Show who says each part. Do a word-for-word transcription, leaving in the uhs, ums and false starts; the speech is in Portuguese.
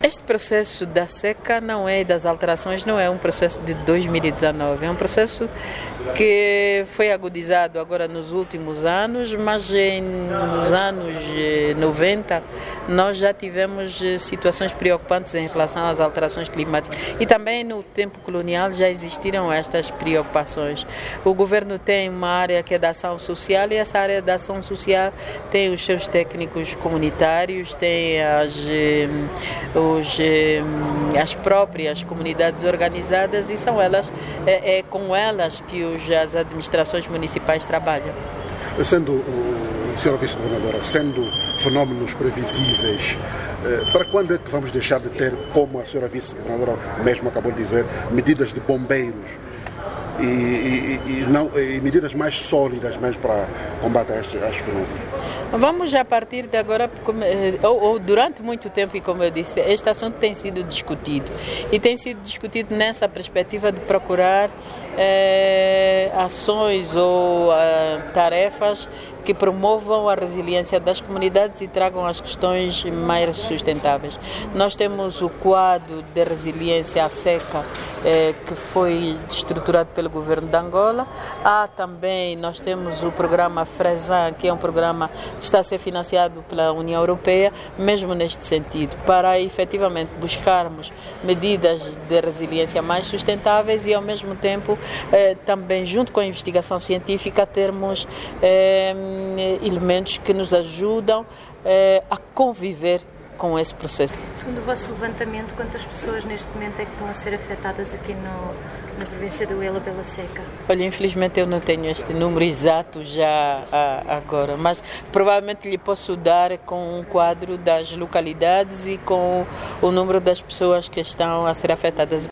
Speaker 1: Este processo da seca não é, das alterações, não é um processo de dois mil e dezenove, é um processo que foi agudizado agora nos últimos anos, mas em, nos anos noventa nós já tivemos situações preocupantes em relação às alterações climáticas e também no tempo colonial já existiram estas preocupações. O governo tem uma área que é da ação social e essa área da ação social tem os seus técnicos comunitários, tem as, os, as próprias comunidades organizadas e são elas, é, é com elas que os, as administrações municipais trabalham.
Speaker 2: Sendo, o senhora Vice-Governadora, sendo fenómenos previsíveis, para quando é que vamos deixar de ter, como a senhora Vice-Governadora mesmo acabou de dizer, medidas de bombeiros e, e, e, não, e medidas mais sólidas mesmo para combater a estes, a estes fenômenos?
Speaker 1: Vamos já partir de agora, ou, ou durante muito tempo, e como eu disse, este assunto tem sido discutido. E tem sido discutido nessa perspectiva de procurar eh, ações ou eh, tarefas que promovam a resiliência das comunidades e tragam as questões mais sustentáveis. Nós temos o quadro de resiliência à seca eh, que foi estruturado pelo governo de Angola. Há também, nós temos o programa Fresan, que é um programa que está a ser financiado pela União Europeia, mesmo neste sentido, para efetivamente buscarmos medidas de resiliência mais sustentáveis e ao mesmo tempo eh, também junto com a investigação científica termos eh, elementos que nos ajudam eh, a conviver com esse processo.
Speaker 3: Segundo o vosso levantamento, quantas pessoas neste momento é que estão a ser afetadas aqui no, na província do Ela pela seca?
Speaker 1: Olha, infelizmente eu não tenho este número exato já a, agora, mas provavelmente lhe posso dar com um quadro das localidades e com o, o número das pessoas que estão a ser afetadas.